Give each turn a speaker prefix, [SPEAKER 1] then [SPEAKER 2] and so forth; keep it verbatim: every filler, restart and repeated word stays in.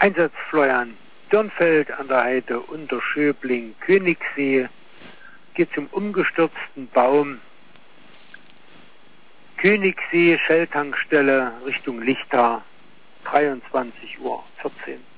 [SPEAKER 1] Einsatz Florian Dürnfeld an der Heide Unterschöbling Königssee. Geht zum umgestürzten Baum. Königssee, Shell-Tankstelle Richtung Lichta, dreiundzwanzig Uhr vierzehn.